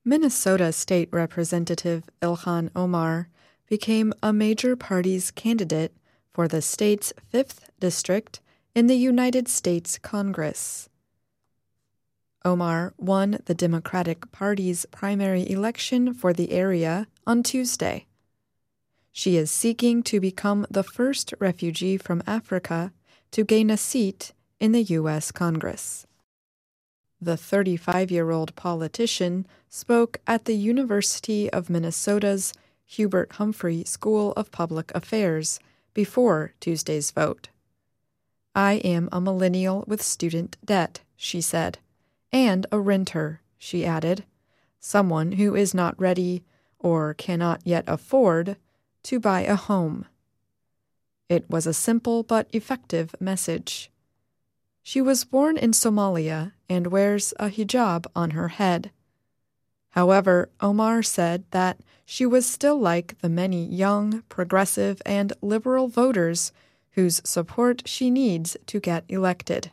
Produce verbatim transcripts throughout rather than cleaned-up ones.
Minnesota State Representative Ilhan Omar became a major party's candidate for the state's fifth District in the United States Congress. Omar won the Democratic Party's primary election for the area on Tuesday. She is seeking to become the first refugee from Africa to gain a seat in the U S Congress. The thirty-five-year-old politician spoke at the University of Minnesota's Hubert Humphrey School of Public Affairs before Tuesday's vote. "I am a millennial with student debt," she said, "and a renter," she added, "someone who is not ready or cannot yet afford to buy a home." It was a simple but effective message. She was born in Somalia and wears a hijab on her head. However, Omar said that she was still like the many young, progressive, and liberal voters whose support she needs to get elected.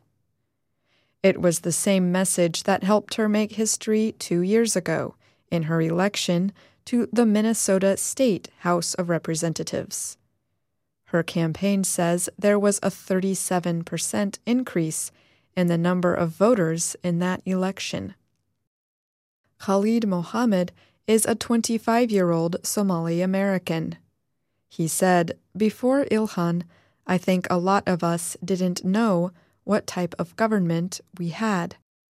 It was the same message that helped her make history two years ago in her election to the Minnesota State House of Representatives. Her campaign says there was a thirty-seven percent increase in the number of voters in that election. Khalid Mohammed is a twenty-five-year-old Somali American. He said, "Before Ilhan, I think a lot of us didn't know what type of government we had.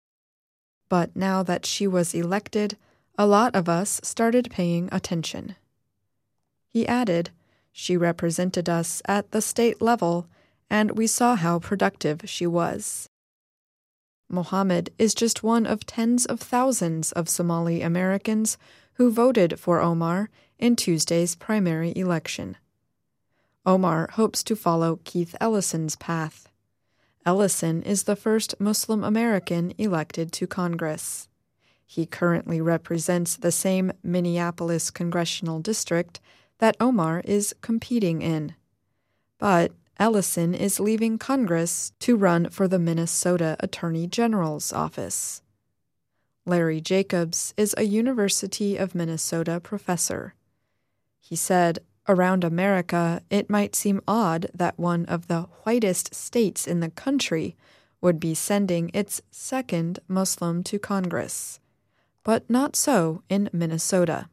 But now that she was elected, a lot of us started paying attention." He added, "She represented us at the state level, and we saw how productive she was." Mohammed is just one of tens of thousands of Somali Americans who voted for Omar in Tuesday's primary election. Omar hopes to follow Keith Ellison's path. Ellison is the first Muslim American elected to Congress. He currently represents the same Minneapolis congressional district that Omar is competing in. But Ellison is leaving Congress to run for the Minnesota Attorney General's office. Larry Jacobs is a University of Minnesota professor. He said, "Around America, it might seem odd that one of the whitest states in the country would be sending its second Muslim to Congress, but not so in Minnesota."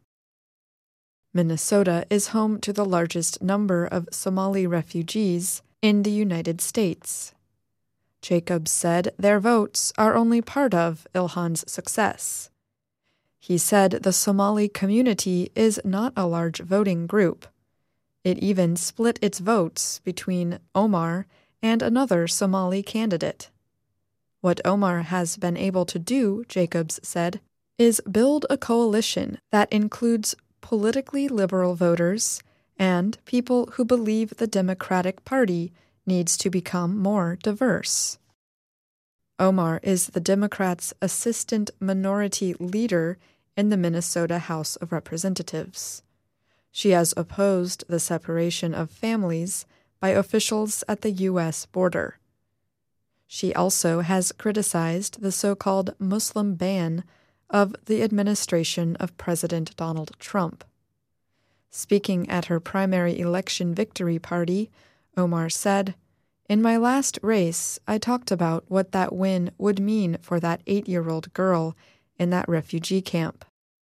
Minnesota is home to the largest number of Somali refugees in the United States. Jacobs said their votes are only part of Ilhan's success. He said the Somali community is not a large voting group. It even split its votes between Omar and another Somali candidate. What Omar has been able to do, Jacobs said, is build a coalition that includes politically liberal voters and people who believe the Democratic Party needs to become more diverse. Omar is the Democrats' assistant minority leader in the Minnesota House of Representatives. She has opposed the separation of families by officials at the U S border. She also has criticized the so-called Muslim ban of the administration of President Donald Trump. Speaking at her primary election victory party, Omar said, "In my last race, I talked about what that win would mean for that eight-year-old girl in that refugee camp."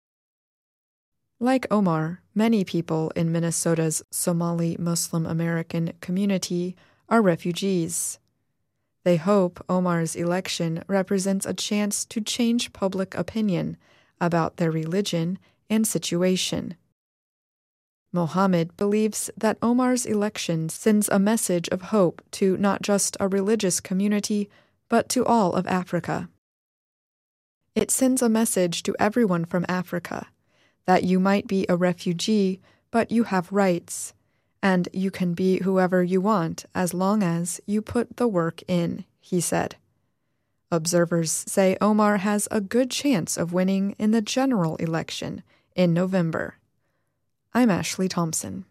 Like Omar, many people in Minnesota's Somali Muslim American community are refugees. They hope Omar's election represents a chance to change public opinion about their religion and situation. Mohammed believes that Omar's election sends a message of hope to not just a religious community, but to all of Africa. It sends a message to everyone from Africa that you might be a refugee, but you have rights, and you can be whoever you want as long as you put the work in, he said. Observers say Omar has a good chance of winning in the general election in November. I'm Ashley Thompson.